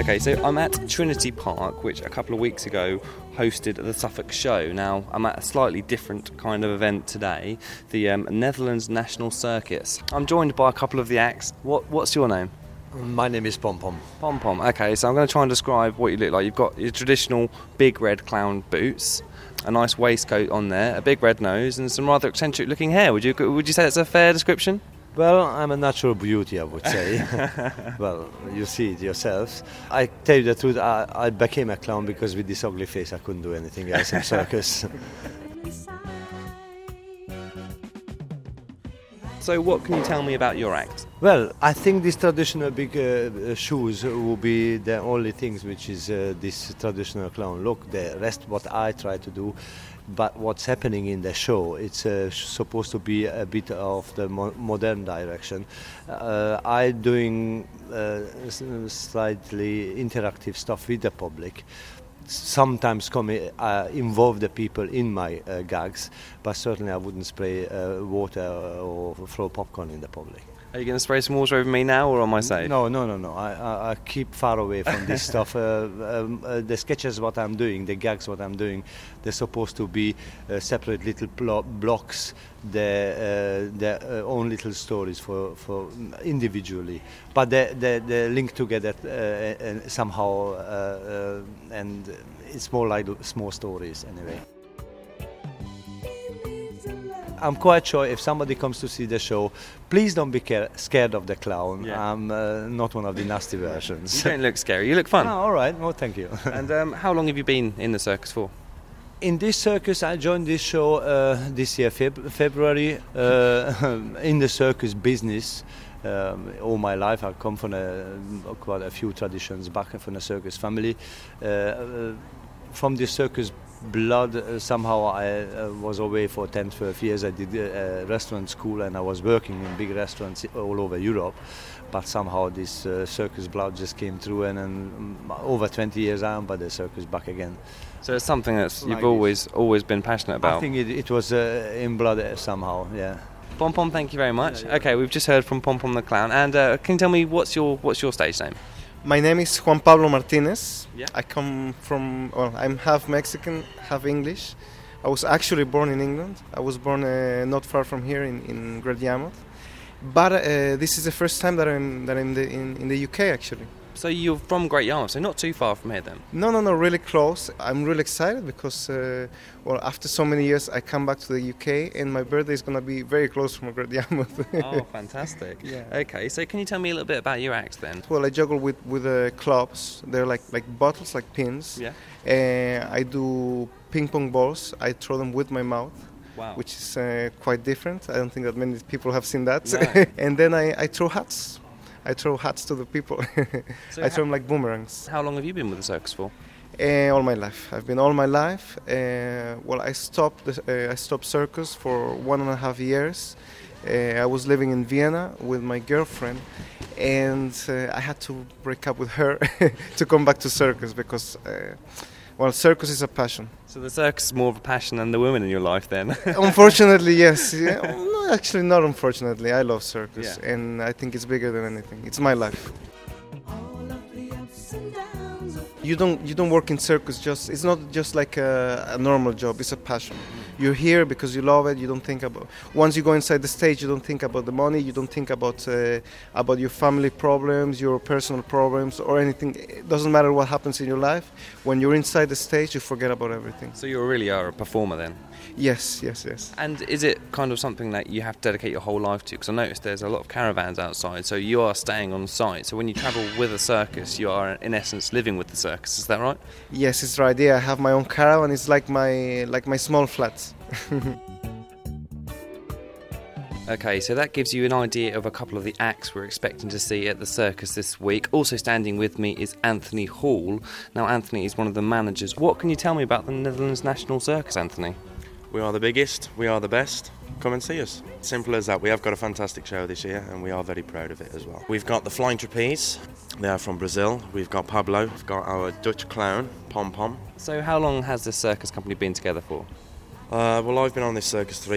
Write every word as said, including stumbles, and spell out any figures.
Okay, so I'm at Trinity Park, which a couple of weeks ago hosted the Suffolk Show. Now, I'm at a slightly different kind of event today, the um, Netherlands National Circus. I'm joined by a couple of the acts. What, what's your name? My name is Pom Pom. Pom Pom. Okay, so I'm going to try and describe what you look like. You've got your traditional big red clown boots, a nice waistcoat on there, a big red nose, and some rather eccentric looking hair. Would you would you say that's a fair description? Well, I'm a natural beauty, I would say. Well, you see it yourselves. I tell you the truth, I, I became a clown because with this ugly face I couldn't do anything else in circus. So what can you tell me about your act? Well, I think these traditional big uh, shoes will be the only things which is uh, this traditional clown look. The rest what I try to do, but what's happening in the show, it's uh, supposed to be a bit of the mo- modern direction. Uh, I'm doing uh, slightly interactive stuff with the public. Sometimes come, uh, involve the people in my uh, gags, but certainly I wouldn't spray uh, water or throw popcorn in the public. Are you going to spray some water over me now, or on my side? No, no, no, no. I, I, I keep far away from this stuff. Uh, um, uh, the sketches, what I'm doing, the gags, what I'm doing, they're supposed to be uh, separate little plo- blocks, their uh, their uh, own little stories for, for individually, but they they they link together uh, and somehow, uh, uh, and it's more like small stories anyway. I'm quite sure if somebody comes to see the show, please don't be care- scared of the clown. Yeah. I'm uh, not one of the nasty versions. You don't look scary, you look fun. Oh, all right, well, thank you. And um, how long have you been in the circus for? In this circus, I joined this show uh, this year, Feb- February, uh, in the circus business. Um, all my life, I come from a, quite a few traditions back from a circus family. Uh, uh, from the circus blood, uh, somehow I uh, was away for ten, twelve years. I did a uh, restaurant school and I was working in big restaurants all over Europe. But somehow this uh, circus blood just came through, and, and um, over twenty years I am by the circus back again. So it's something that Like you've always this. always been passionate about. I think it, it was uh, in blood uh, somehow, yeah. Pom Pom, thank you very much. Yeah, yeah. Okay, we've just heard from Pom Pom the clown, and uh, can you tell me what's your what's your stage name? My name is Juan Pablo Martinez. Yeah. I come from, well, I'm half Mexican, half English. I was actually born in England. I was born uh, not far from here in, in Great Yarmouth. But uh, this is the first time that I'm that I'm the, in, in the U K actually. So you're from Great Yarmouth, so not too far from here then? No, no, no, really close. I'm really excited because, uh, well, after so many years I come back to the U K and my birthday is going to be very close from Great Yarmouth. Oh, fantastic. Yeah. Okay, so can you tell me a little bit about your act then? Well, I juggle with, with uh, clubs. They're like, like bottles, like pins. Yeah. Uh, I do ping pong balls. I throw them with my mouth. Wow. Which is uh, quite different. I don't think that many people have seen that. No. And then I, I throw hats. I throw hats to the people. So I ha- throw them like boomerangs. How long have you been with the circus for? Uh, all my life. I've been all my life. Uh, well, I stopped. The, uh, I stopped circus for one and a half years. Uh, I was living in Vienna with my girlfriend, and uh, I had to break up with her to come back to circus because, uh, well, circus is a passion. So the circus is more of a passion than the women in your life then? Unfortunately, yes. Yeah. No, actually, not unfortunately. I love circus, Yeah. and I think it's bigger than anything. It's my life. You don't you don't work in circus just it's not just like a, a normal job. It's a passion. You're here because you love it. You don't think about once you go inside the stage. You don't think about the money. You don't think about uh, about your family problems, your personal problems, or anything. It doesn't matter what happens in your life. When you're inside the stage, you forget about everything. So you really are a performer then? Yes, yes, yes. And is it kind of something that you have to dedicate your whole life to? Because I noticed there's a lot of caravans outside, so you are staying on site. So when you travel with a circus, you are in essence living with the circus. Is that right? Yes, it's right. Yeah, I have my own caravan. It's like my like my small flat. Okay, so that gives you an idea of a couple of the acts we're expecting to see at the circus this week. Also standing with me is Anthony Hall. Now, Anthony is one of the managers. What can you tell me about the Netherlands National Circus, Anthony? We are the biggest, we are the best. Come and see us. Simple as that. We have got a fantastic show this year and we are very proud of it as well. We've got the Flying Trapeze, they are from Brazil. We've got Pablo, we've got our Dutch clown, Pom Pom. So how long has this circus company been together for? Uh, well, I've been on this circus three